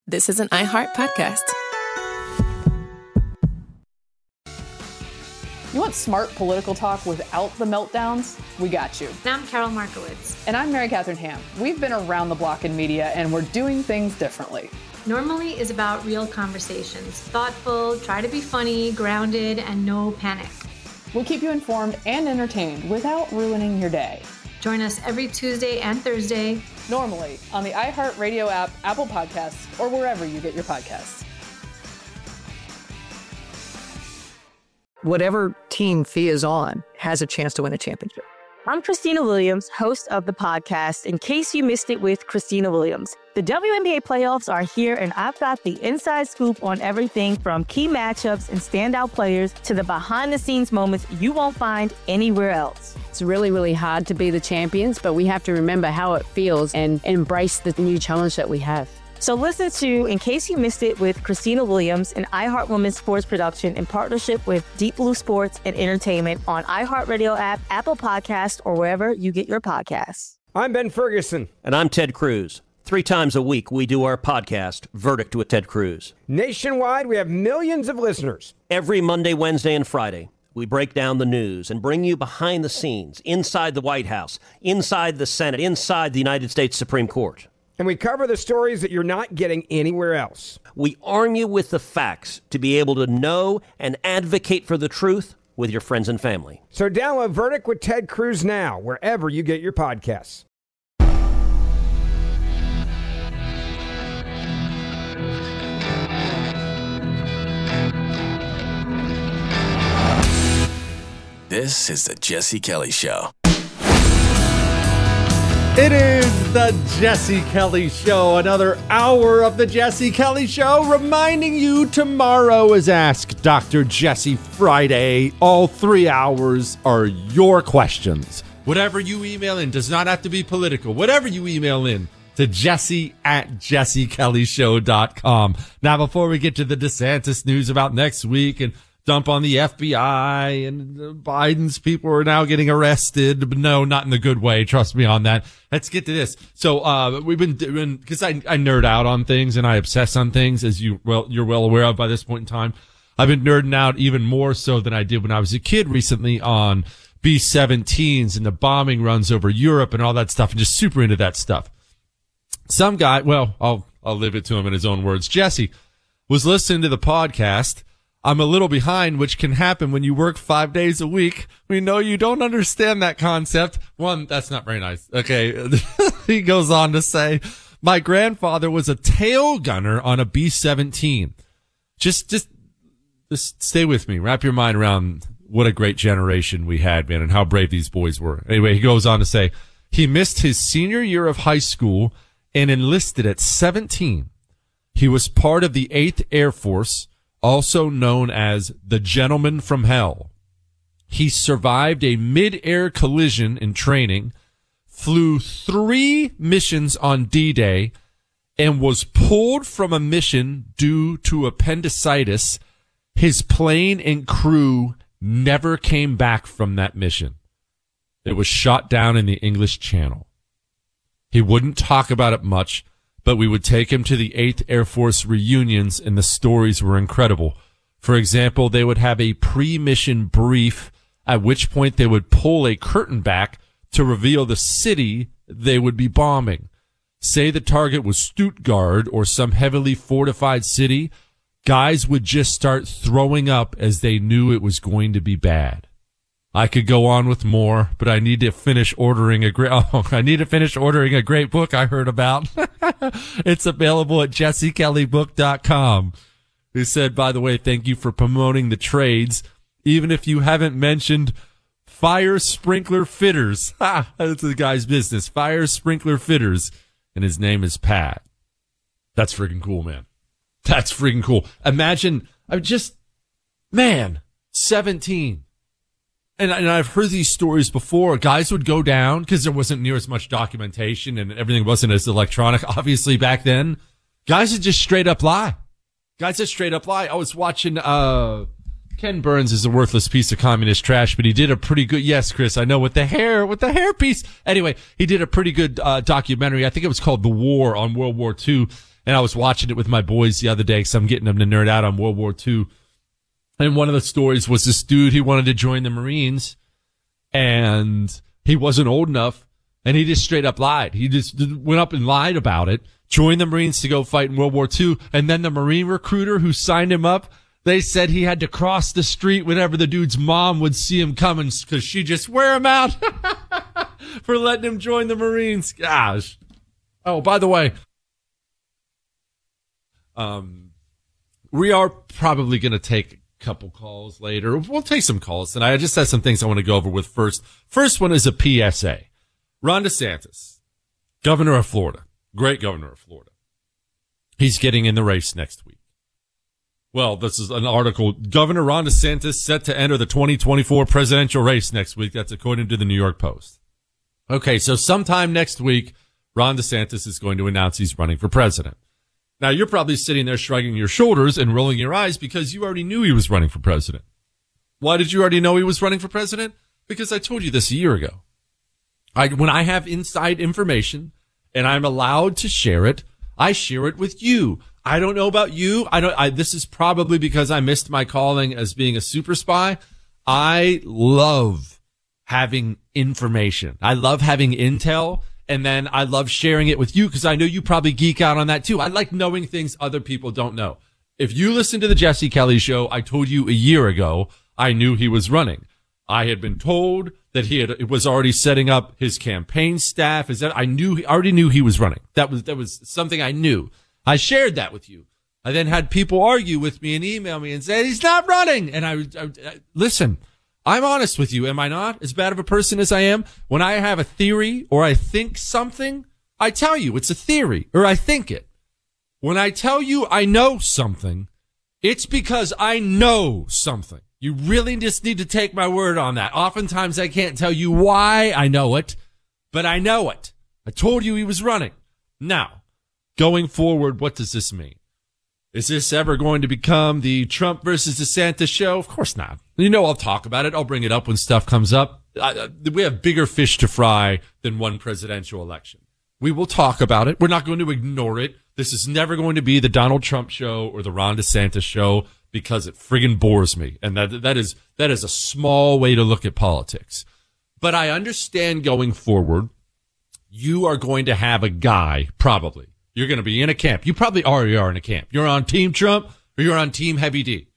this is an iHeart podcast. You want smart political talk without the meltdowns? We got you. And I'm Carol Markowitz. And I'm Mary Catherine Ham. We've been around the block in media, and we're doing things differently. Normally is about real conversations. Thoughtful, try to be funny, grounded, and no panic. We'll keep you informed and entertained without ruining your day. Join us every Tuesday and Thursday. Normally on the iHeartRadio app, Apple Podcasts, or wherever you get your podcasts. Whatever team Fia is on has a chance to win a championship. I'm Christina Williams, host of the podcast, In Case You Missed It with Christina Williams. The WNBA playoffs are here, and I've got the inside scoop on everything from key matchups and standout players to the behind-the-scenes moments you won't find anywhere else. It's really, really hard to be the champions, but we have to remember how it feels and embrace the new challenge that we have. So listen to In Case You Missed It with Christina Williams, an iHeart Women's Sports production in partnership with Deep Blue Sports and Entertainment on iHeartRadio app, Apple Podcasts, or wherever you get your podcasts. I'm Ben Ferguson. And I'm Ted Cruz. 3 times a week, we do our podcast, Verdict with Ted Cruz. Nationwide, we have millions of listeners. Every Monday, Wednesday, and Friday, we break down the news and bring you behind the scenes, inside the White House, inside the Senate, inside the United States Supreme Court. And we cover the stories that you're not getting anywhere else. We arm you with the facts to be able to know and advocate for the truth with your friends and family. So download Verdict with Ted Cruz now, wherever you get your podcasts. This is the Jesse Kelly Show. It is the Jesse Kelly Show, another hour of the Jesse Kelly Show, reminding you tomorrow is Ask Dr. Jesse Friday. All 3 hours are your questions. Whatever you email in does not have to be political. Whatever you email in to jesse@jessekellyshow.com. Now, before we get to the DeSantis news about next week and dump on the FBI and Biden's people are now getting arrested. But no, not in the good way. Trust me on that. Let's get to this. So, we've been doing, because I nerd out on things and I obsess on things, as you're well aware of by this point in time. I've been nerding out even more so than I did when I was a kid recently on B-17s and the bombing runs over Europe and all that stuff, and just super into that stuff. Some guy, well, I'll leave it to him in his own words. Jesse was listening to the podcast. I'm a little behind, which can happen when you work 5 days a week. We know you don't understand that concept. One, that's not very nice. Okay. He goes on to say, my grandfather was a tail gunner on a B-17. Just stay with me. Wrap your mind around what a great generation we had, man, and how brave these boys were. Anyway, he goes on to say, he missed his senior year of high school and enlisted at 17. He was part of the 8th Air Force, also known as the Gentleman from Hell. He survived a mid-air collision in training, flew 3 missions on D-Day, and was pulled from a mission due to appendicitis. His plane and crew never came back from that mission. It was shot down in the English Channel. He wouldn't talk about it much, but we would take him to the 8th Air Force reunions, and the stories were incredible. For example, they would have a pre-mission brief, at which point they would pull a curtain back to reveal the city they would be bombing. Say the target was Stuttgart or some heavily fortified city, guys would just start throwing up as they knew it was going to be bad. I could go on with more, but I need to finish ordering a great book I heard about. It's available at jessekelleybook.com. He said, by the way, thank you for promoting the trades, even if you haven't mentioned fire sprinkler fitters. Ha! That's the guy's business. Fire sprinkler fitters. And his name is Pat. That's freaking cool, man. That's freaking cool. Imagine, 17. And I've heard these stories before. Guys would go down because there wasn't near as much documentation and everything wasn't as electronic, obviously, back then. Guys would just straight up lie. I was watching, Ken Burns is a worthless piece of communist trash, but he did a pretty good, yes, Chris, I know, with the hair piece. Anyway, he did a pretty good, documentary. I think it was called The War on World War II. And I was watching it with my boys the other day because I'm getting them to nerd out on World War II. And one of the stories was this dude, he wanted to join the Marines, and he wasn't old enough, and he just straight up lied. He just went up and lied about it, joined the Marines to go fight in World War II, and then the Marine recruiter who signed him up, they said he had to cross the street whenever the dude's mom would see him coming because she'd just wear him out for letting him join the Marines. Gosh. Oh, by the way, we are probably going to take a couple calls later. We'll take some calls tonight. I just have some things I want to go over with first. First one is a PSA. Ron DeSantis, governor of Florida, great governor of Florida. He's getting in the race next week. Well, this is an article. Governor Ron DeSantis set to enter the 2024 presidential race next week. That's according to the New York Post. Okay, so sometime next week, Ron DeSantis is going to announce he's running for president. Now, you're probably sitting there shrugging your shoulders and rolling your eyes because you already knew he was running for president. Why did you already know he was running for president? Because I told you this a year ago. When I have inside information and I'm allowed to share it, I share it with you. I don't know about you. This is probably because I missed my calling as being a super spy. I love having information. I love having intel. And then I love sharing it with you because I know you probably geek out on that too. I like knowing things other people don't know. If you listen to the Jesse Kelly Show, I told you a year ago, I knew he was running. I had been told that it was already setting up his campaign staff. I already knew he was running. That was something I knew. I shared that with you. I then had people argue with me and email me and say, he's not running. And I listen, I'm honest with you. Am I not as bad of a person as I am? When I have a theory or I think something, I tell you it's a theory or I think it. When I tell you I know something, it's because I know something. You really just need to take my word on that. Oftentimes I can't tell you why I know it, but I know it. I told you he was running. Now, going forward, what does this mean? Is this ever going to become the Trump versus DeSantis show? Of course not. You know, I'll talk about it. I'll bring it up when stuff comes up. We have bigger fish to fry than one presidential election. We will talk about it. We're not going to ignore it. This is never going to be the Donald Trump show or the Ron DeSantis show because it friggin' bores me. And that is a small way to look at politics. But I understand going forward, you are going to have a guy, probably. You're going to be in a camp. You probably already are in a camp. You're on Team Trump or you're on Team Heavy D.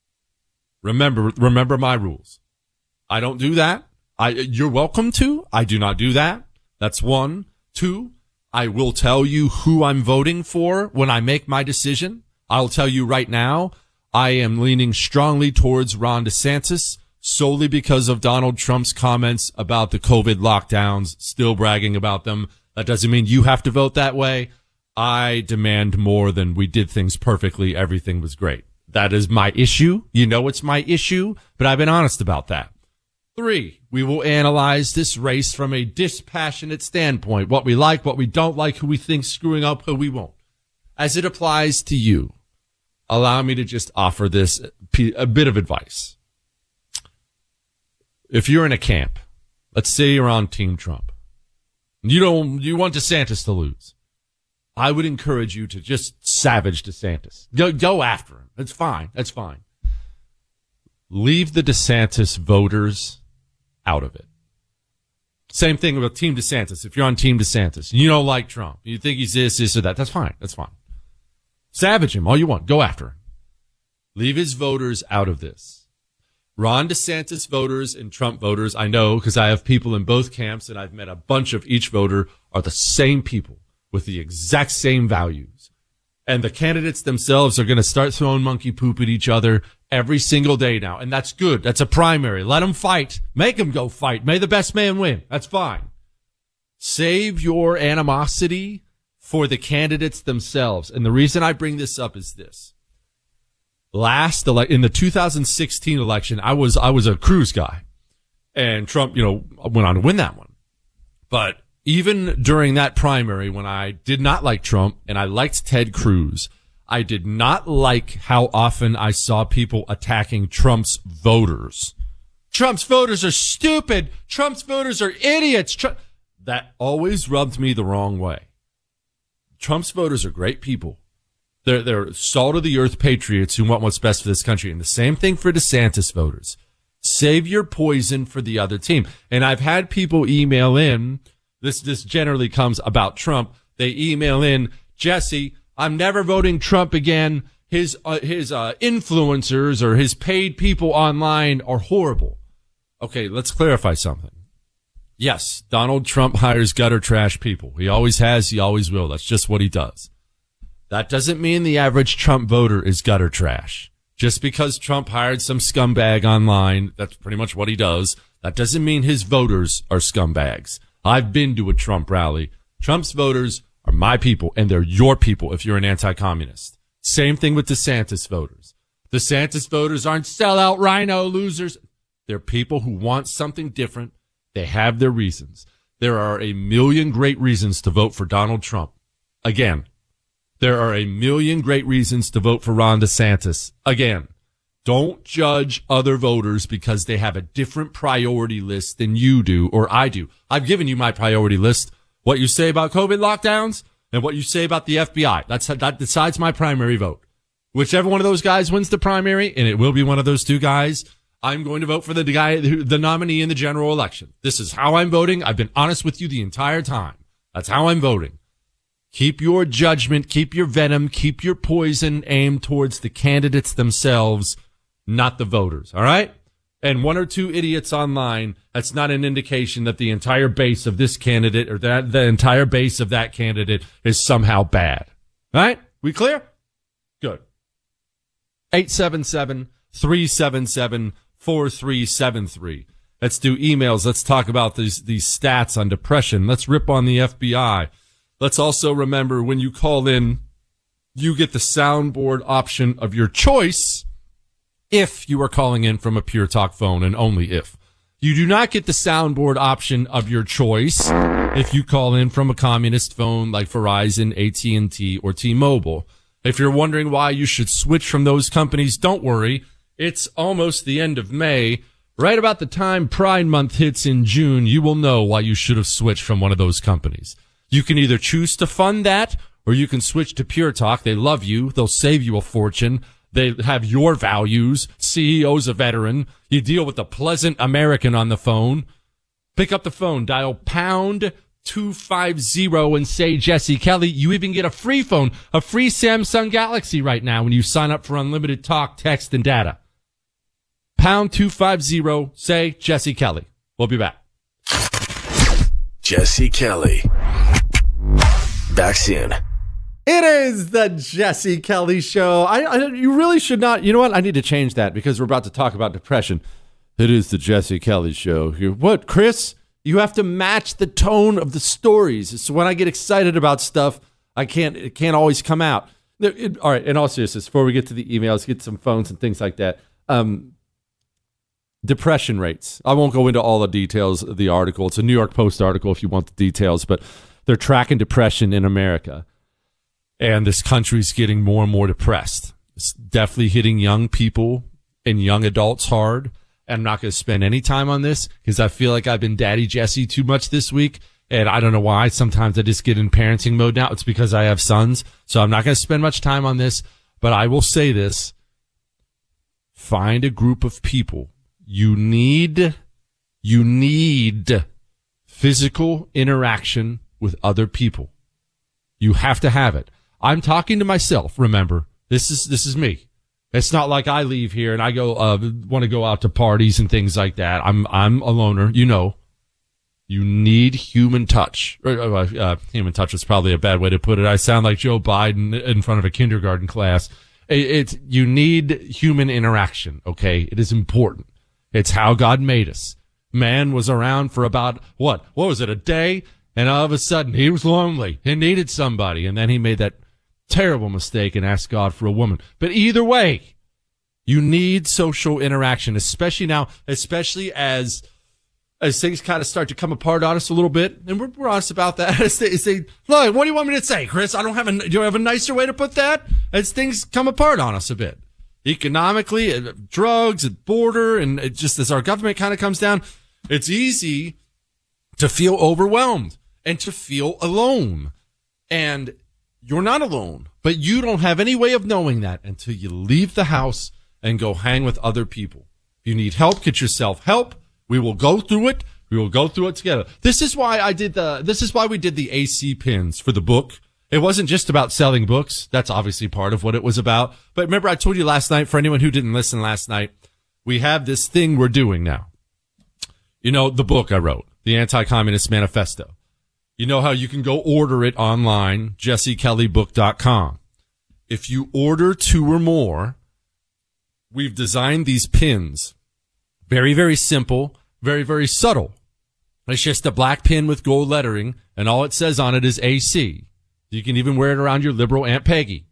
Remember my rules. I don't do that. You're welcome to. I do not do that. That's one. Two, I will tell you who I'm voting for when I make my decision. I'll tell you right now, I am leaning strongly towards Ron DeSantis solely because of Donald Trump's comments about the COVID lockdowns, still bragging about them. That doesn't mean you have to vote that way. I demand more than we did things perfectly. Everything was great. That is my issue. You know it's my issue, but I've been honest about that. 3, we will analyze this race from a dispassionate standpoint. What we like, what we don't like, who we think's screwing up, who we won't. As it applies to you, allow me to just offer this a bit of advice. If you're in a camp, let's say you're on Team Trump, you want DeSantis to lose. I would encourage you to just savage DeSantis. Go after him. That's fine. That's fine. Leave the DeSantis voters out of it. Same thing with Team DeSantis. If you're on Team DeSantis, you don't like Trump, you think he's this or that, that's fine. That's fine. Savage him all you want. Go after him. Leave his voters out of this. Ron DeSantis voters and Trump voters, I know because I have people in both camps and I've met a bunch of each voter, are the same people with the exact same values. And the candidates themselves are going to start throwing monkey poop at each other every single day now. And that's good. That's a primary. Let them fight. Make them go fight. May the best man win. That's fine. Save your animosity for the candidates themselves. And the reason I bring this up is this. In the 2016 election, I was a Cruz guy. And Trump, went on to win that one. But even during that primary, when I did not like Trump and I liked Ted Cruz, I did not like how often I saw people attacking Trump's voters. Trump's voters are stupid. Trump's voters are idiots. That always rubbed me the wrong way. Trump's voters are great people. They're salt of the earth patriots who want what's best for this country. And the same thing for DeSantis voters. Save your poison for the other team. And I've had people email in. This generally comes about Trump. They email in, Jesse, I'm never voting Trump again. His influencers or his paid people online are horrible. Okay, let's clarify something. Yes, Donald Trump hires gutter trash people. He always has. He always will. That's just what he does. That doesn't mean the average Trump voter is gutter trash. Just because Trump hired some scumbag online, that's pretty much what he does. That doesn't mean his voters are scumbags. I've been to a Trump rally. Trump's voters are my people, and they're your people if you're an anti-communist. Same thing with DeSantis voters. DeSantis voters aren't sellout rhino losers. They're people who want something different. They have their reasons. There are a million great reasons to vote for Donald Trump. Again, there are a million great reasons to vote for Ron DeSantis. Again, don't judge other voters because they have a different priority list than you do or I do. I've given you my priority list. What you say about COVID lockdowns and what you say about the FBI. That decides my primary vote. Whichever one of those guys wins the primary, and it will be one of those two guys, I'm going to vote for the nominee in the general election. This is how I'm voting. I've been honest with you the entire time. That's how I'm voting. Keep your judgment, keep your venom, keep your poison aimed towards the candidates themselves, not the voters. All right? And one or two idiots online, that's not an indication that the entire base of this candidate or that the entire base of that candidate is somehow bad. All right? We clear? Good. 877-377-4373. Let's do emails. Let's talk about these stats on depression. Let's rip on the FBI. Let's also remember when you call in, you get the soundboard option of your choice if you are calling in from a Pure Talk phone, and only if. You do not get the soundboard option of your choice if you call in from a communist phone like Verizon, AT&T, or T-Mobile. If you're wondering why you should switch from those companies, don't worry. It's almost the end of May. Right about the time Pride Month hits in June, you will know why you should have switched from one of those companies. You can either choose to fund that, or you can switch to Pure Talk. They love you. They'll save you a fortune. They have your values. CEO's a veteran. You deal with a pleasant American on the phone. Pick up the phone, dial pound 250 and say Jesse Kelly. You even get a free phone, a free Samsung Galaxy right now when you sign up for unlimited talk, text, and data. Pound 250, say Jesse Kelly. We'll be back. Jesse Kelly. Back soon. It is the Jesse Kelly Show. You really should not. You know what? I need to change that because we're about to talk about depression. It is the Jesse Kelly Show. What, Chris? You have to match the tone of the stories. So when I get excited about stuff, it can't always come out. All right, in all seriousness, before we get to the emails, get some phones and things like that. Depression rates. I won't go into all the details of the article. It's a New York Post article if you want the details, but they're tracking depression in America. And this country's getting more and more depressed. It's definitely hitting young people and young adults hard. And I'm not going to spend any time on this because I feel like I've been Daddy Jesse too much this week. And I don't know why. Sometimes I just get in parenting mode now. It's because I have sons. So I'm not going to spend much time on this. But I will say this. Find a group of people. You need physical interaction with other people. You have to have it. I'm talking to myself. Remember, this is me. It's not like I leave here and I go want to go out to parties and things like that. I'm a loner. You know, you need human touch. Human touch is probably a bad way to put it. I sound like Joe Biden in front of a kindergarten class. You need human interaction. Okay, it is important. It's how God made us. Man was around for about what was it, a day? And all of a sudden, he was lonely and needed somebody. And then he made that terrible mistake and asked God for a woman. But either way, you need social interaction, especially now, especially as things kind of start to come apart on us a little bit. And we're honest about that. Look, what do you want me to say, Chris? Do you have a nicer way to put that? As things come apart on us a bit. Economically, drugs, and border, and it just as our government kind of comes down, it's easy to feel overwhelmed and to feel alone. And you're not alone, but you don't have any way of knowing that until you leave the house and go hang with other people. If you need help, get yourself help. We will go through it. We will go through it together. This is why we did the AC pins for the book. It wasn't just about selling books. That's obviously part of what it was about. But remember, I told you last night, for anyone who didn't listen last night, we have this thing we're doing now. You know, the book I wrote, the Anti-Communist Manifesto. You know how you can go order it online, jessekellybook.com. If you order 2 or more, we've designed these pins. Very, very simple, very, very subtle. It's just a black pin with gold lettering, and all it says on it is AC. You can even wear it around your liberal Aunt Peggy.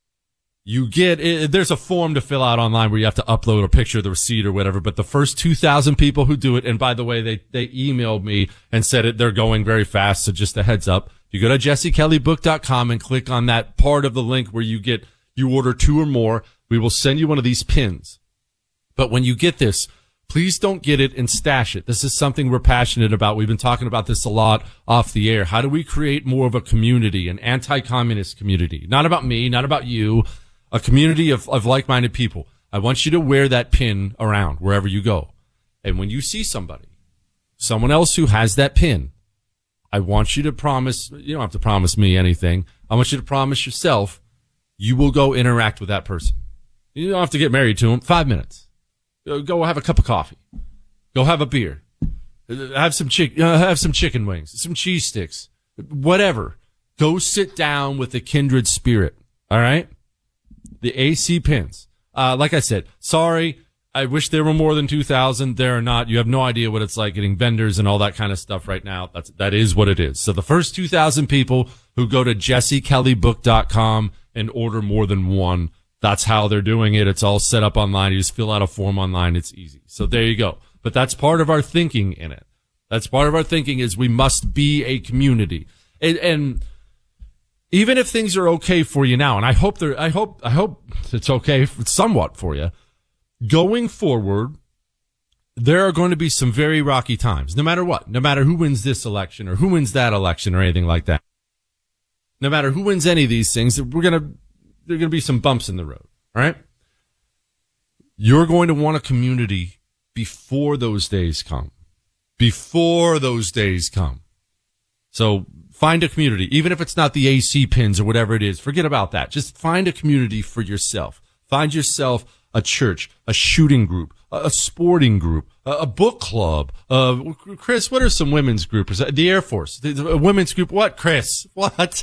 There's a form to fill out online where you have to upload a picture of the receipt or whatever, but the first 2,000 people who do it, and by the way, they emailed me and said they're going very fast, so just a heads up. You go to jessekellybook.com and click on that part of the link where you order 2 or more. We will send you one of these pins. But when you get this, please don't get it and stash it. This is something we're passionate about. We've been talking about this a lot off the air. How do we create more of a community, an anti-communist community? Not about me, not about you, a community of like-minded people. I want you to wear that pin around wherever you go. And when you see someone else who has that pin, I want you to promise, you don't have to promise me anything. I want you to promise yourself you will go interact with that person. You don't have to get married to him. 5 minutes. Go have a cup of coffee. Go have a beer. Have some chicken wings, some cheese sticks, whatever. Go sit down with a kindred spirit. All right? The AC pins. Like I said, sorry. I wish there were more than 2,000. There are not. You have no idea what it's like getting vendors and all that kind of stuff right now. That is what it is. So the first 2,000 people who go to jessekellybook.com and order more than one, that's how they're doing it. It's all set up online. You just fill out a form online. It's easy. So there you go. But that's part of our thinking in it. That's part of our thinking is we must be a community. And even if things are okay for you now, and I hope it's okay somewhat for you, going forward, there are going to be some very rocky times, no matter what, no matter who wins this election or who wins that election or anything like that. No matter who wins any of these things, there are going to be some bumps in the road, all right? You're going to want a community before those days come. Before those days come. So find a community, even if it's not the AC pins or whatever it is. Forget about that. Just find a community for yourself. Find yourself a church, a shooting group, a sporting group, a book club. Chris, what are some women's groups? The Air Force, the women's group. What, Chris? What?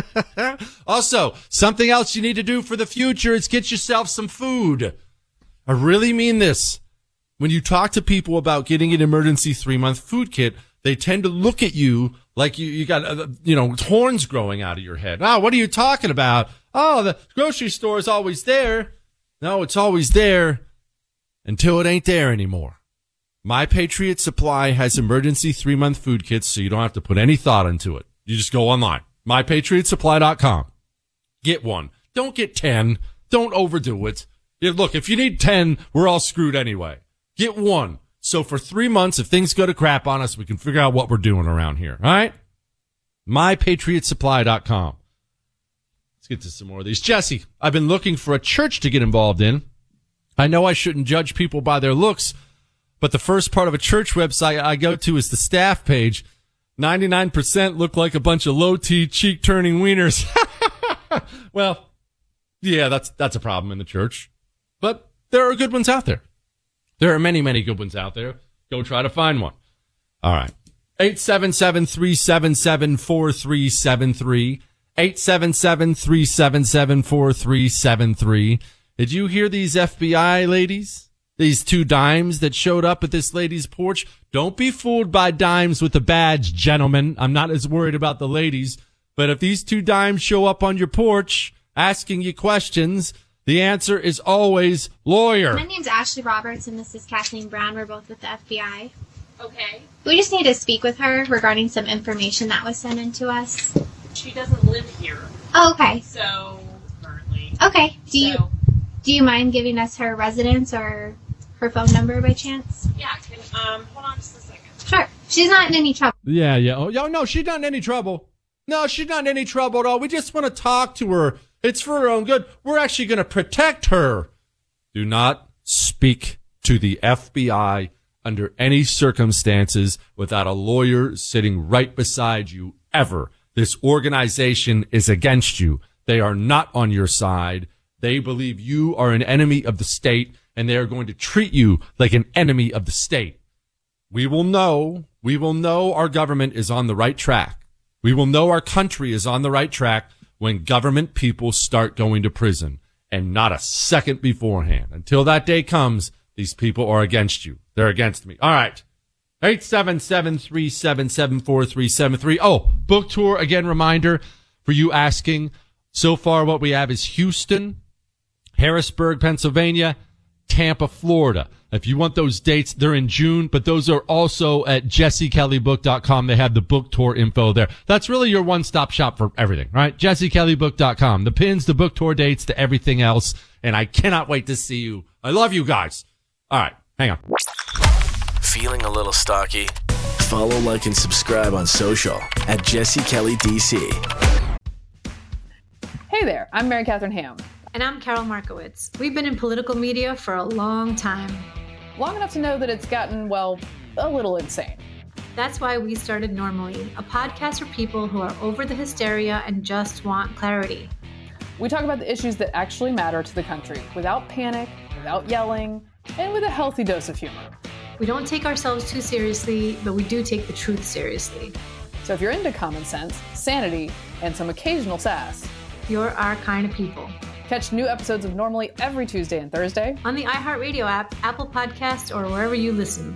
Also, something else you need to do for the future is get yourself some food. I really mean this. When you talk to people about getting an emergency 3-month food kit, they tend to look at you like you got, horns growing out of your head. Oh, what are you talking about? Oh, the grocery store is always there. No, it's always there until it ain't there anymore. My Patriot Supply has emergency 3-month food kits, so you don't have to put any thought into it. You just go online, mypatriotsupply.com. Get one. Don't get 10. Don't overdo it. Look, if you need 10, we're all screwed anyway. Get one. So for 3 months, if things go to crap on us, we can figure out what we're doing around here. All right? mypatriotsupply.com. Let's get to some more of these. Jesse, I've been looking for a church to get involved in. I know I shouldn't judge people by their looks, but the first part of a church website I go to is the staff page. 99% look like a bunch of low-T, cheek-turning wieners. Well, yeah, that's a problem in the church. But there are good ones out there. There are many, many good ones out there. Go try to find one. All right. 877-377-4373. 877-377-4373. Did you hear these FBI ladies? These 2 dimes that showed up at this lady's porch? Don't be fooled by dimes with a badge, gentlemen. I'm not as worried about the ladies. But if these 2 dimes show up on your porch asking you questions, the answer is always lawyer. My name's Ashley Roberts and this is Kathleen Brown. We're both with the FBI. Okay. We just need to speak with her regarding some information that was sent in to us. She doesn't live here. Oh, okay. So, currently. Okay. Do you mind giving us her residence or her phone number by chance? Yeah, hold on just a second. Sure. She's not in any trouble. Yeah. Oh, no, she's not in any trouble. No, she's not in any trouble at all. We just want to talk to her. It's for her own good. We're actually going to protect her. Do not speak to the FBI under any circumstances without a lawyer sitting right beside you ever. This organization is against you. They are not on your side. They believe you are an enemy of the state, and they are going to treat you like an enemy of the state. We will know our government is on the right track. We will know our country is on the right track when government people start going to prison, and not a second beforehand. Until that day comes, these people are against you. They're against me. All right. 877-377-4373. Oh, book tour. Again, reminder for you asking. So far, what we have is Houston, Harrisburg, Pennsylvania, Tampa, Florida. If you want those dates, they're in June, but those are also at jessekelleybook.com. They have the book tour info there. That's really your one-stop shop for everything, right? jessekelleybook.com. The pins, the book tour dates, to everything else. And I cannot wait to see you. I love you guys. All right, hang on. Feeling a little stocky? Follow, like, and subscribe on social at Jesse Kelly DC. Hey there, I'm Mary Catherine Ham. And I'm Carol Markowitz. We've been in political media for a long time. Long enough to know that it's gotten, well, a little insane. That's why we started Normally, a podcast for people who are over the hysteria and just want clarity. We talk about the issues that actually matter to the country, without panic, without yelling, and with a healthy dose of humor. We don't take ourselves too seriously, but we do take the truth seriously. So if you're into common sense, sanity, and some occasional sass, you're our kind of people. Catch new episodes of Normally every Tuesday and Thursday on the iHeartRadio app, Apple Podcasts, or wherever you listen.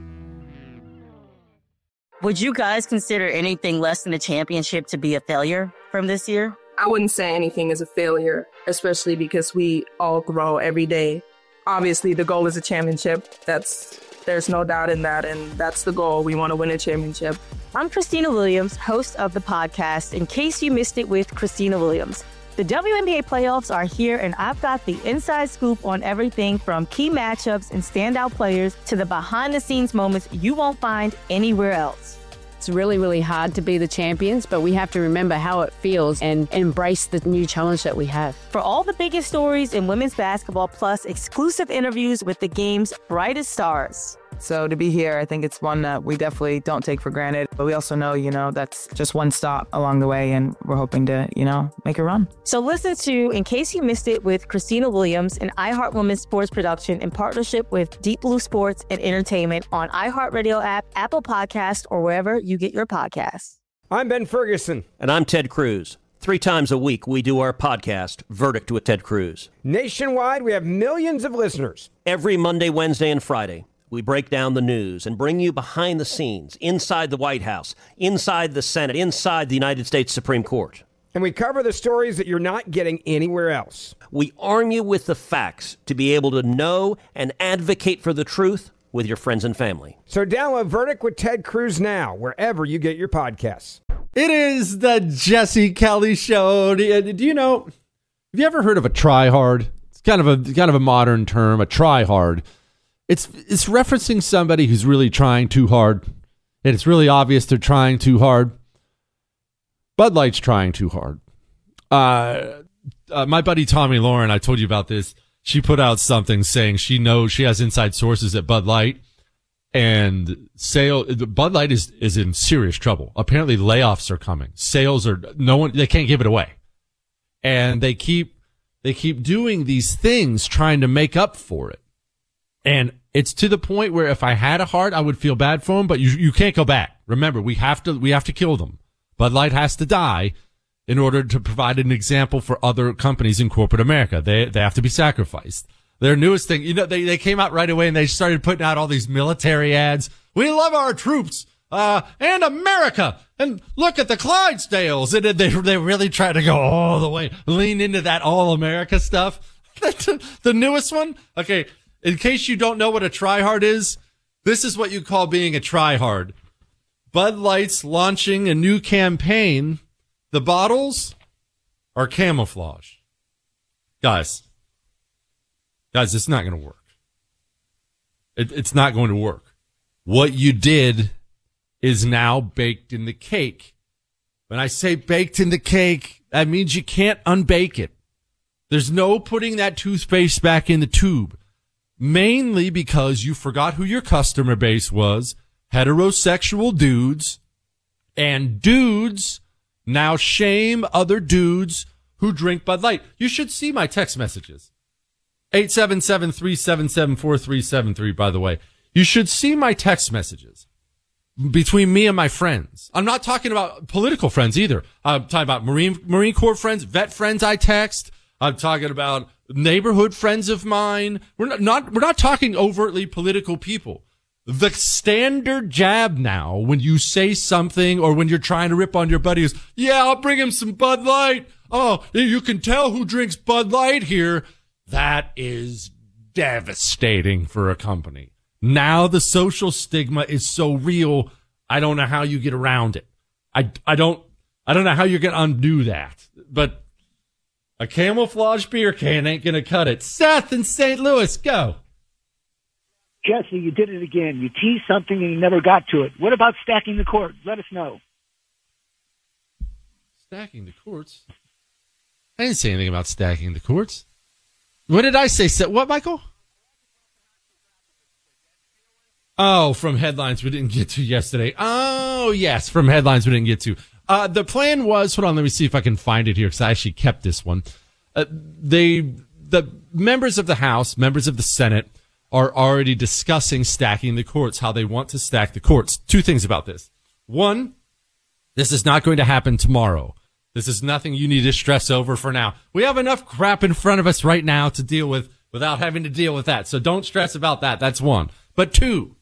Would you guys consider anything less than a championship to be a failure from this year? I wouldn't say anything is a failure, especially because we all grow every day. Obviously, the goal is a championship. There's no doubt in that, and that's the goal. We want to win a championship. I'm Christina Williams, host of the podcast, In Case You Missed It with Christina Williams. The WNBA playoffs are here, and I've got the inside scoop on everything from key matchups and standout players to the behind-the-scenes moments you won't find anywhere else. It's really, really hard to be the champions, but we have to remember how it feels and embrace the new challenge that we have. For all the biggest stories in women's basketball, plus exclusive interviews with the game's brightest stars. So to be here, I think it's one that we definitely don't take for granted. But we also know, that's just one stop along the way, and we're hoping to, make a run. So listen to In Case You Missed It with Christina Williams, an iHeart Women's sports production in partnership with Deep Blue Sports and Entertainment on iHeartRadio app, Apple Podcasts, or wherever you get your podcasts. I'm Ben Ferguson. And I'm Ted Cruz. 3 times a week, we do our podcast, Verdict with Ted Cruz. Nationwide, we have millions of listeners. Every Monday, Wednesday, and Friday, we break down the news and bring you behind the scenes, inside the White House, inside the Senate, inside the United States Supreme Court. And we cover the stories that you're not getting anywhere else. We arm you with the facts to be able to know and advocate for the truth with your friends and family. So download Verdict with Ted Cruz now, wherever you get your podcasts. It is the Jesse Kelly Show. Do you know, have you ever heard of a try-hard? It's kind of a modern term, a try-hard. It's referencing somebody who's really trying too hard, and it's really obvious they're trying too hard. Bud Light's trying too hard. My buddy Tommy Lauren, I told you about this. She put out something saying she knows she has inside sources at Bud Light, and Bud Light is in serious trouble. Apparently, layoffs are coming. They can't give it away, and they keep doing these things trying to make up for it. And it's to the point where if I had a heart, I would feel bad for them, but you can't go back. Remember, we have to kill them. Bud Light has to die in order to provide an example for other companies in corporate America. They have to be sacrificed. Their newest thing, they came out right away and they started putting out all these military ads. We love our troops, and America. And look at the Clydesdales. And they really try to go all the way, lean into that all America stuff. The newest one. Okay. In case you don't know what a try-hard is, this is what you call being a try-hard. Bud Light's launching a new campaign. The bottles are camouflage. Guys, it's not going to work. It's not going to work. What you did is now baked in the cake. When I say baked in the cake, that means you can't unbake it. There's no putting that toothpaste back in the tube. Mainly because you forgot who your customer base was, heterosexual dudes, and dudes now shame other dudes who drink Bud Light. You should see my text messages. 877-377-4373, by the way. You should see my text messages between me and my friends. I'm not talking about political friends either. I'm talking about Marine Corps friends, vet friends I text. I'm talking about neighborhood friends of mine. We're not talking overtly political people. The standard jab now when you say something or when you're trying to rip on your buddy is, yeah, I'll bring him some Bud Light. Oh, you can tell who drinks Bud Light here. That is devastating for a company. Now the social stigma is so real. I don't know how you get around it. I don't know how you're going to undo that, but a camouflage beer can ain't going to cut it. Seth in St. Louis, go. Jesse, you did it again. You teased something and you never got to it. What about stacking the court? Let us know. Stacking the courts? I didn't say anything about stacking the courts. What did I say? What, Michael? Oh, from headlines we didn't get to yesterday. Oh, yes, from headlines we didn't get to. The plan was, hold on, let me see if I can find it here, because I actually kept this one. The members of the House, members of the Senate, are already discussing stacking the courts, how they want to stack the courts. Two things about this. One, this is not going to happen tomorrow. This is nothing you need to stress over for now. We have enough crap in front of us right now to deal with without having to deal with that. So don't stress about that. That's one. But two,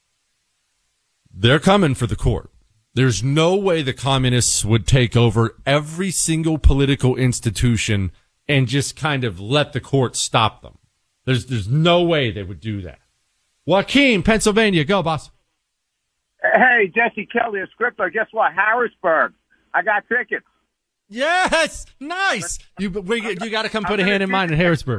they're coming for the court. There's no way the communists would take over every single political institution and just kind of let the court stop them. There's no way they would do that. Joaquin, Pennsylvania, go, boss. Hey, Jesse Kelly, a scripter. Guess what? Harrisburg. I got tickets. Yes, nice. You got to come put a hand in mine in Harrisburg.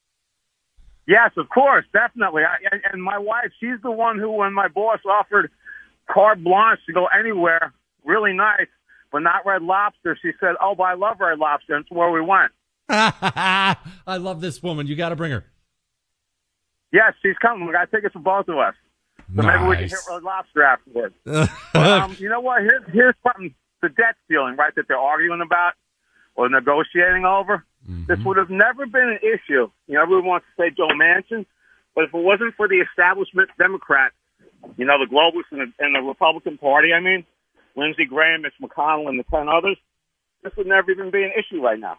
Yes, of course, definitely. And my wife, she's the one who, when my boss offered carte blanche to go anywhere, really nice, but not Red Lobster, she said, "Oh, but I love Red Lobster." That's where we went. I love this woman. You got to bring her. Yes, she's coming. We got tickets for both of us. So maybe we can hit Red Lobster afterwards. But, you know what? Here's something. The debt ceiling, right, that they're arguing about or negotiating over. Mm-hmm. This would have never been an issue. You know, everyone wants to say Joe Manchin, but if it wasn't for the establishment Democrats, you know, the globalists and the Republican Party, I mean, Lindsey Graham, Mitch McConnell, and the 10 others, this would never even be an issue right now.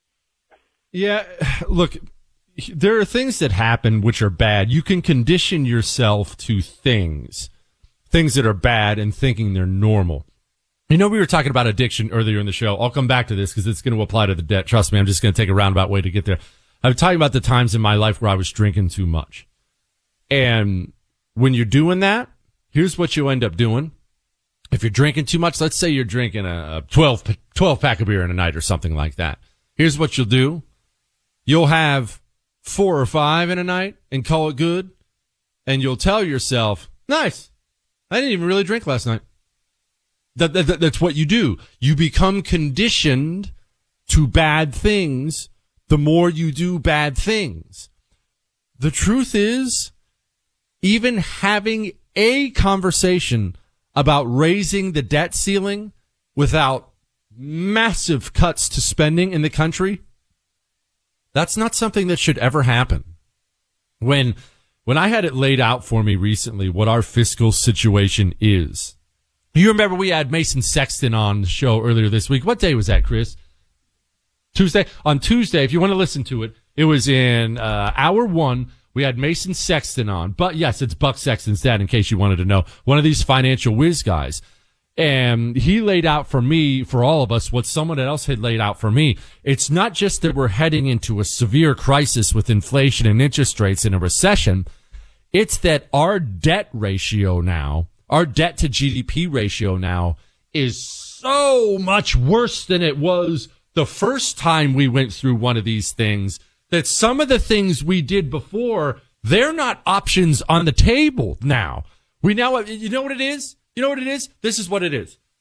Yeah, look, there are things that happen which are bad. You can condition yourself to things that are bad and thinking they're normal. You know, we were talking about addiction earlier in the show. I'll come back to this because it's going to apply to the debt. Trust me, I'm just going to take a roundabout way to get there. I'm talking about the times in my life where I was drinking too much. And when you're doing that, here's what you end up doing. If you're drinking too much, let's say you're drinking a 12 pack of beer in a night or something like that. Here's what you'll do. You'll have 4 or 5 in a night and call it good. And you'll tell yourself, nice, I didn't even really drink last night. That's what you do. You become conditioned to bad things the more you do bad things. The truth is, even having a conversation about raising the debt ceiling without massive cuts to spending in the country, that's not something that should ever happen. When I had it laid out for me recently what our fiscal situation is, you remember we had Mason Sexton on the show earlier this week. What day was that, Chris? Tuesday? On Tuesday, if you want to listen to it, it was in hour 1. We had Mason Sexton on. But yes, it's Buck Sexton's dad, in case you wanted to know. One of these financial whiz guys. And he laid out for me, for all of us, what someone else had laid out for me. It's not just that we're heading into a severe crisis with inflation and interest rates in a recession. It's that our debt ratio now, our debt to GDP ratio now, is so much worse than it was the first time we went through one of these things, that some of the things we did before, they're not options on the table now. We now, you know what it is? You know what it is? This is what it is.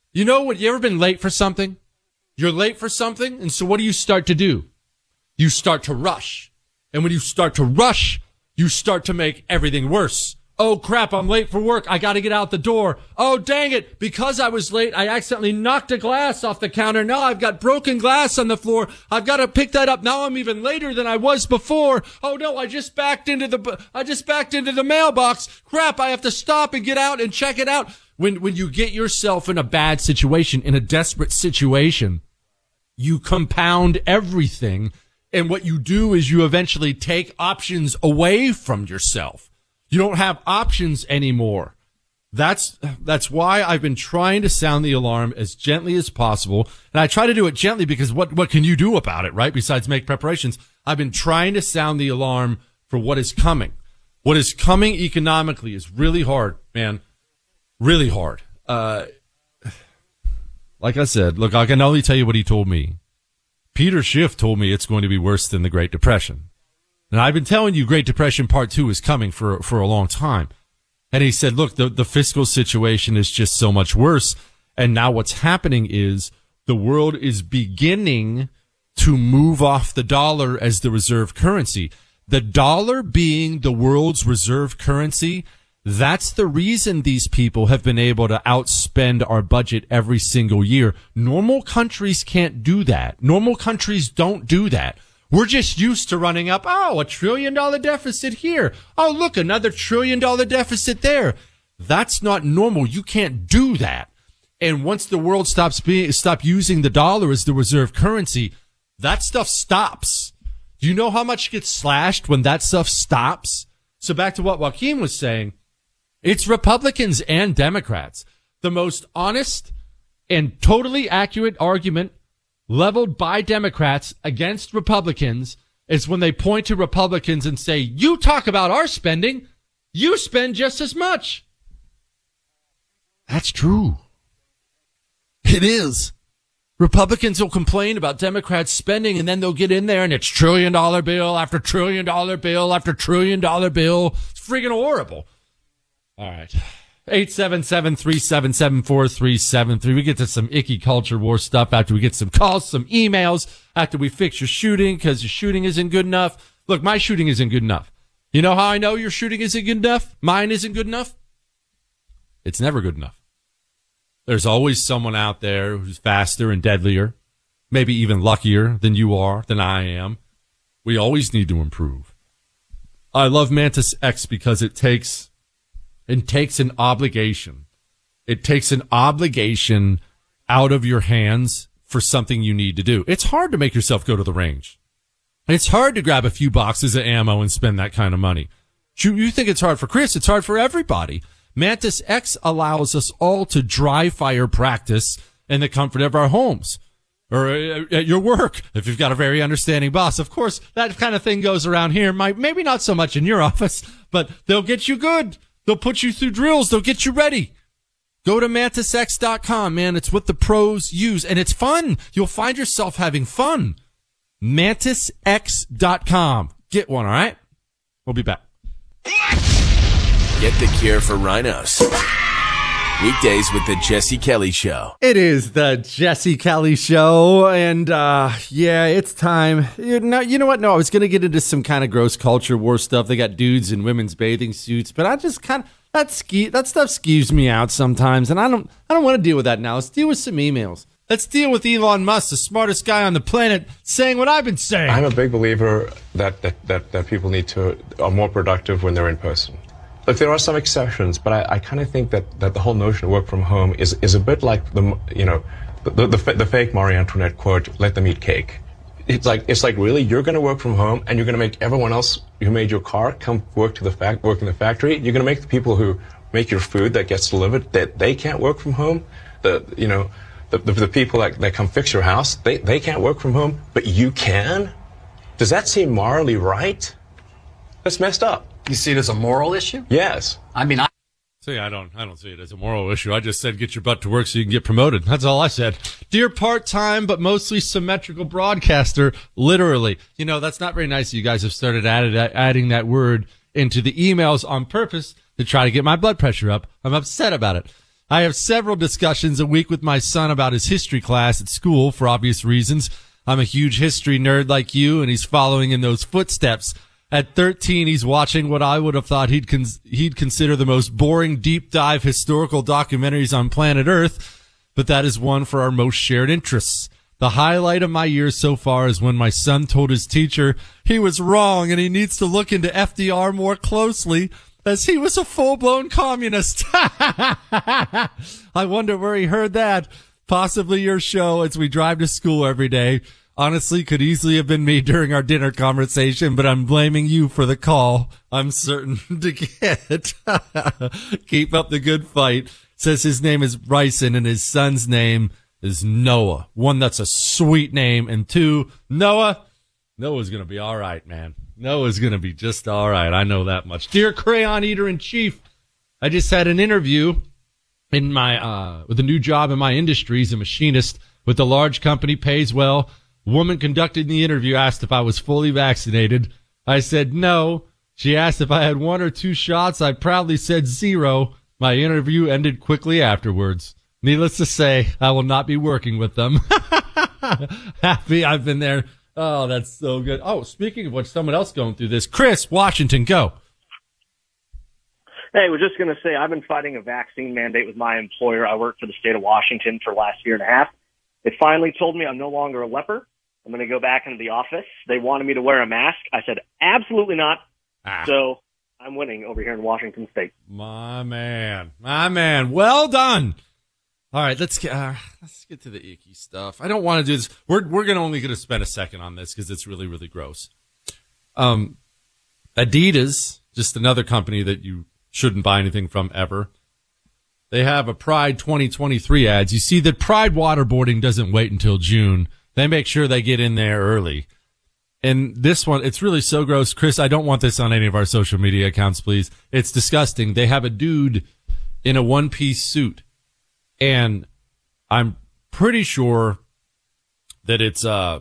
You know what? You ever been late for something? You're late for something, and so what do you start to do? You start to rush. And when you start to rush, you start to make everything worse. Oh, crap, I'm late for work. I got to get out the door. Oh, dang it. Because I was late, I accidentally knocked a glass off the counter. Now I've got broken glass on the floor. I've got to pick that up. Now I'm even later than I was before. Oh, no, I just backed into the mailbox. Crap, I have to stop and get out and check it out. When you get yourself in a bad situation, in a desperate situation, you compound everything. And what you do is you eventually take options away from yourself. You don't have options anymore. That's why I've been trying to sound the alarm as gently as possible. And I try to do it gently because what can you do about it, right? Besides make preparations. I've been trying to sound the alarm for what is coming. What is coming economically is really hard, man. Really hard. Like I said, look, I can only tell you what he told me. Peter Schiff told me it's going to be worse than the Great Depression. And I've been telling you Great Depression Part 2 is coming for a long time. And he said, look, the fiscal situation is just so much worse. And now what's happening is the world is beginning to move off the dollar as the reserve currency. The dollar being the world's reserve currency, that's the reason these people have been able to outspend our budget every single year. Normal countries can't do that. Normal countries don't do that. We're just used to running up, $1 trillion deficit here. Oh, look, another $1 trillion deficit there. That's not normal. You can't do that. And once the world stop using the dollar as the reserve currency, that stuff stops. Do you know how much gets slashed when that stuff stops? So back to what Joaquin was saying, it's Republicans and Democrats. The most honest and totally accurate argument leveled by Democrats against Republicans is when they point to Republicans and say, you talk about our spending, you spend just as much. That's true. It is. Republicans will complain about Democrats spending, and then they'll get in there and it's $1 trillion bill after $1 trillion bill after $1 trillion bill. It's freaking horrible. All right. 877-377-4373. We get to some icky culture war stuff after we get some calls, some emails, after we fix your shooting because your shooting isn't good enough. Look, my shooting isn't good enough. You know how I know your shooting isn't good enough? Mine isn't good enough? It's never good enough. There's always someone out there who's faster and deadlier, maybe even luckier than you are, than I am. We always need to improve. I love Mantis X because it takes an obligation. It takes an obligation out of your hands for something you need to do. It's hard to make yourself go to the range. It's hard to grab a few boxes of ammo and spend that kind of money. You think it's hard for Chris. It's hard for everybody. Mantis X allows us all to dry fire practice in the comfort of our homes or at your work. If you've got a very understanding boss, of course, that kind of thing goes around here. Maybe not so much in your office, but they'll get you good. They'll put you through drills. They'll get you ready. Go to MantisX.com, man. It's what the pros use, and it's fun. You'll find yourself having fun. MantisX.com. Get one, all right? We'll be back. Get the cure for rhinos. Weekdays with the Jesse Kelly Show. It is the Jesse Kelly Show, and it's time. You know what? No, I was going to get into some kind of gross culture war stuff. They got dudes in women's bathing suits, but I just kind of that stuff skews me out sometimes, and I don't want to deal with that now. Let's deal with some emails. Let's deal with Elon Musk, the smartest guy on the planet, saying what I've been saying. I'm a big believer that people are more productive when they're in person. Look, there are some exceptions, but I kind of think that the whole notion of work from home is a bit like the fake Marie Antoinette quote, "Let them eat cake." It's like really, you're going to work from home and you're going to make everyone else who made your car come work in the factory. You're going to make the people who make your food that gets delivered that they can't work from home. The people that come fix your house, they can't work from home, but you can. Does that seem morally right? That's messed up. You see it as a moral issue? Yes. I mean, I don't see it as a moral issue. I just said get your butt to work so you can get promoted. That's all I said. Dear part-time but mostly symmetrical broadcaster, literally. You know, that's not very nice. You guys have started adding that word into the emails on purpose to try to get my blood pressure up. I'm upset about it. I have several discussions a week with my son about his history class at school for obvious reasons. I'm a huge history nerd like you, and he's following in those footsteps. At 13, he's watching what I would have thought he'd consider the most boring deep dive historical documentaries on planet Earth, but that is one for our most shared interests. The highlight of my year so far is when my son told his teacher he was wrong and he needs to look into FDR more closely, as he was a full-blown communist. I wonder where he heard that. Possibly your show as we drive to school every day. Honestly, could easily have been me during our dinner conversation, but I'm blaming you for the call I'm certain to get. Keep up the good fight. Says his name is Bryson and his son's name is Noah. One, that's a sweet name. And two, Noah's going to be all right, man. Noah's going to be just all right. I know that much. Dear Crayon Eater in Chief, I just had an interview in my, with a new job in my industry as a machinist with a large company, pays well. Woman conducting the interview asked if I was fully vaccinated. I said no. She asked if I had 1 or 2 shots. I proudly said 0. My interview ended quickly afterwards. Needless to say, I will not be working with them. Happy I've been there. Oh, that's so good. Oh, speaking of which, someone else going through this. Chris, Washington, go. Hey, we're just going to say I've been fighting a vaccine mandate with my employer. I worked for the state of Washington for the last year and a half. They finally told me I'm no longer a leper. I'm going to go back into the office. They wanted me to wear a mask. I said, absolutely not. So I'm winning over here in Washington State. My man. Well done. All right, let's get to the icky stuff. I don't want to do this. We're only going to spend a second on this because it's really, really gross. Adidas, just another company that you shouldn't buy anything from ever. They have a Pride 2023 ads. You see that Pride waterboarding doesn't wait until June. They make sure they get in there early. And this one, it's really so gross. Chris, I don't want this on any of our social media accounts, please. It's disgusting. They have a dude in a one-piece suit. And I'm pretty sure that it's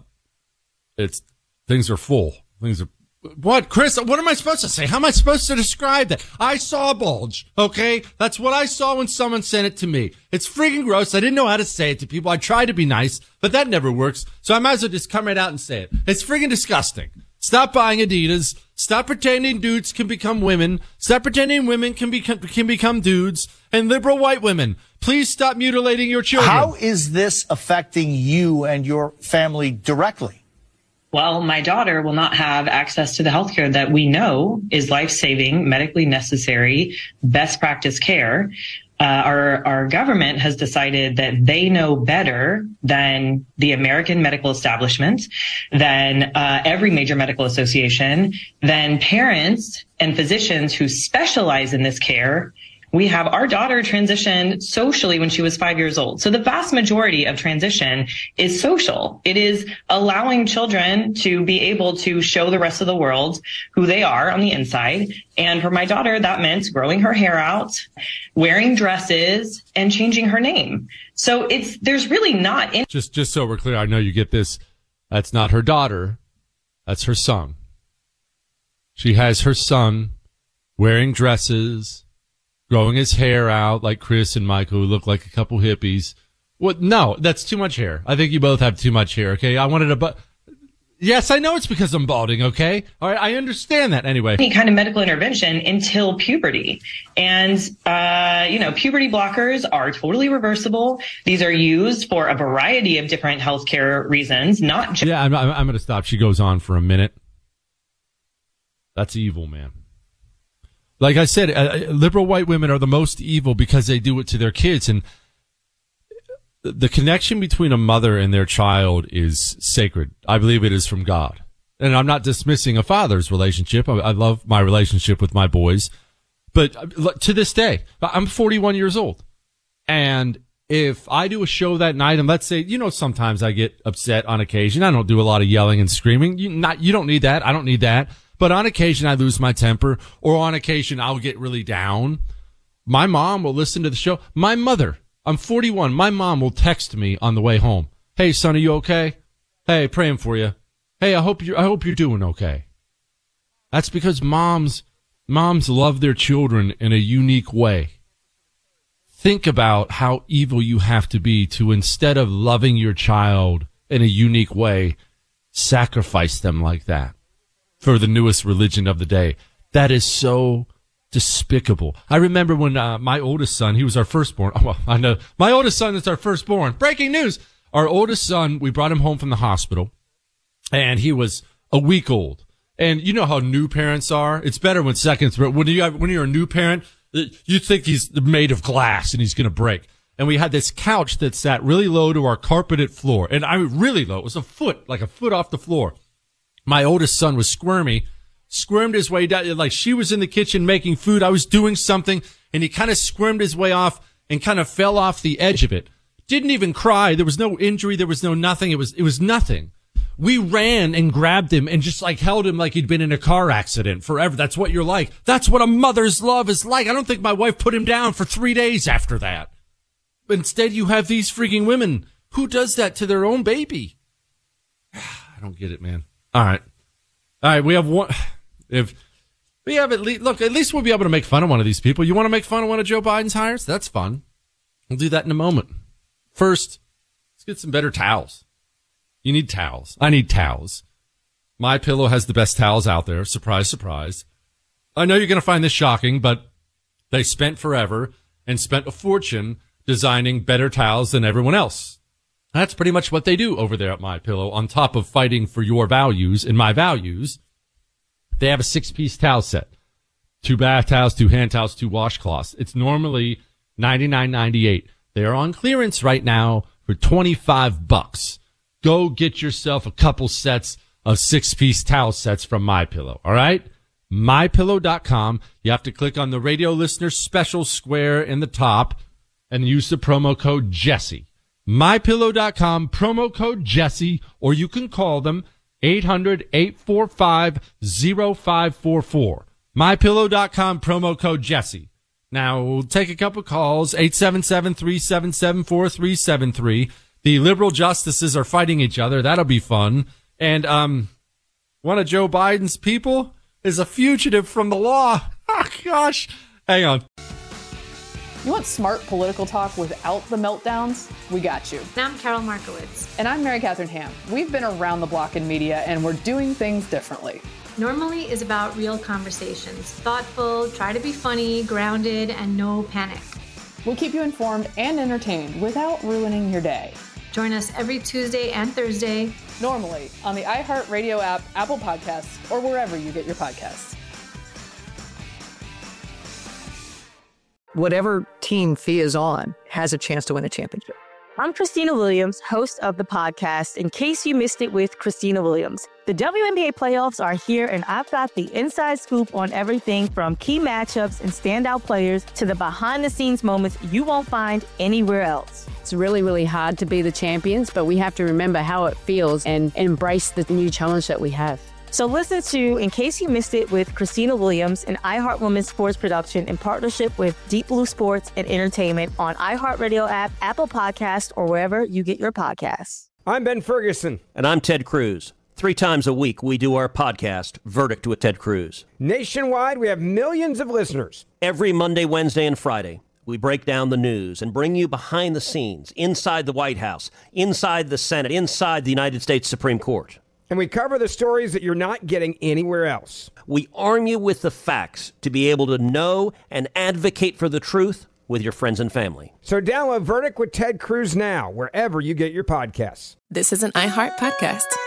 things are full. What, Chris? What am I supposed to say? How am I supposed to describe that? I saw a bulge, okay? That's what I saw when someone sent it to me. It's freaking gross. I didn't know how to say it to people. I tried to be nice, but that never works. So I might as well just come right out and say it. It's freaking disgusting. Stop buying Adidas. Stop pretending dudes can become women. Stop pretending women can become dudes. And liberal white women, please stop mutilating your children. How is this affecting you and your family directly? Well, my daughter will not have access to the healthcare that we know is life-saving, medically necessary, best practice care. Our government has decided that they know better than the American medical establishment, than every major medical association, than parents and physicians who specialize in this care. We have our daughter transitioned socially when she was 5 years old. So the vast majority of transition is social. It is allowing children to be able to show the rest of the world who they are on the inside. And for my daughter, that meant growing her hair out, wearing dresses, and changing her name. So there's really not. Just so we're clear, I know you get this. That's not her daughter. That's her son. She has her son wearing dresses, growing his hair out like Chris and Michael, who look like a couple hippies. What? No, that's too much hair. I think you both have too much hair, okay? I wanted to, yes, I know it's because I'm balding, okay? All right, I understand that anyway. Any kind of medical intervention until puberty. And, puberty blockers are totally reversible. These are used for a variety of different healthcare reasons, not just. Yeah, I'm going to stop. She goes on for a minute. That's evil, man. Like I said, liberal white women are the most evil because they do it to their kids. And the connection between a mother and their child is sacred. I believe it is from God. And I'm not dismissing a father's relationship. I love my relationship with my boys. But to this day, I'm 41 years old. And if I do a show that night, and let's say, sometimes I get upset on occasion. I don't do a lot of yelling and screaming. You don't need that. I don't need that. But on occasion, I lose my temper, or on occasion, I'll get really down. My mom will listen to the show. My mother, I'm 41. My mom will text me on the way home. Hey, son, are you okay? Hey, praying for you. Hey, I hope you're doing okay. That's because moms love their children in a unique way. think about how evil you have to be to, instead of loving your child in a unique way, sacrifice them like that for the newest religion of the day. That is so despicable. I remember when my oldest son, he was our firstborn. Oh, well, I know. My oldest son is our firstborn. Breaking news. Our oldest son, we brought him home from the hospital, and he was a week old. And you know how new parents are. It's better when when you're a new parent, you think he's made of glass and he's going to break. And we had this couch that sat really low to our carpeted floor. And really low. It was like a foot off the floor. My oldest son was squirmed his way down. Like she was in the kitchen making food. I was doing something and he kind of squirmed his way off and kind of fell off the edge of it. Didn't even cry. There was no injury. There was no nothing. It was nothing. We ran and grabbed him and just like held him like he'd been in a car accident forever. That's what you're like. That's what a mother's love is like. I don't think my wife put him down for 3 days after that. But instead you have these freaking women. Who does that to their own baby? I don't get it, man. All right. We have one. If we have at least we'll be able to make fun of one of these people. You want to make fun of one of Joe Biden's hires? That's fun. We'll do that in a moment. First, let's get some better towels. You need towels. I need towels. MyPillow has the best towels out there. Surprise, surprise. I know you're going to find this shocking, but they spent forever and spent a fortune designing better towels than everyone else. That's pretty much what they do over there at MyPillow. On top of fighting for your values and my values, they have a 6-piece towel set. 2 bath towels, 2 hand towels, 2 washcloths. It's normally $99.98. They are on clearance right now for $25. Go get yourself a couple sets of 6-piece towel sets from MyPillow. All right? MyPillow.com. You have to click on the radio listener special square in the top and use the promo code Jesse. MyPillow.com, promo code Jesse, or you can call them 800-845-0544. MyPillow.com, promo code Jesse. Now, we'll take a couple calls, 877-377-4373. The liberal justices are fighting each other. That'll be fun. And one of Joe Biden's people is a fugitive from the law. Oh, gosh. Hang on. You want smart political talk without the meltdowns? We got you. And I'm Carol Markowitz. And I'm Mary Catherine Ham. We've been around the block in media, and we're doing things differently. Normally is about real conversations. Thoughtful, try to be funny, grounded, and no panic. We'll keep you informed and entertained without ruining your day. Join us every Tuesday and Thursday. Normally on the iHeartRadio app, Apple Podcasts, or wherever you get your podcasts. Whatever team Fia is on has a chance to win a championship. I'm Christina Williams, host of the podcast, In Case You Missed It with Christina Williams. The WNBA playoffs are here, and I've got the inside scoop on everything from key matchups and standout players to the behind-the-scenes moments you won't find anywhere else. It's really, really hard to be the champions, but we have to remember how it feels and embrace the new challenge that we have. So listen to In Case You Missed It with Christina Williams, an iHeart Women's Sports production in partnership with Deep Blue Sports and Entertainment on iHeartRadio app, Apple Podcasts, or wherever you get your podcasts. I'm Ben Ferguson. And I'm Ted Cruz. 3 times a week, we do our podcast, Verdict with Ted Cruz. Nationwide, we have millions of listeners. Every Monday, Wednesday, and Friday, we break down the news and bring you behind the scenes, inside the White House, inside the Senate, inside the United States Supreme Court. And we cover the stories that you're not getting anywhere else. We arm you with the facts to be able to know and advocate for the truth with your friends and family. So download Verdict with Ted Cruz now, wherever you get your podcasts. This is an iHeart podcast.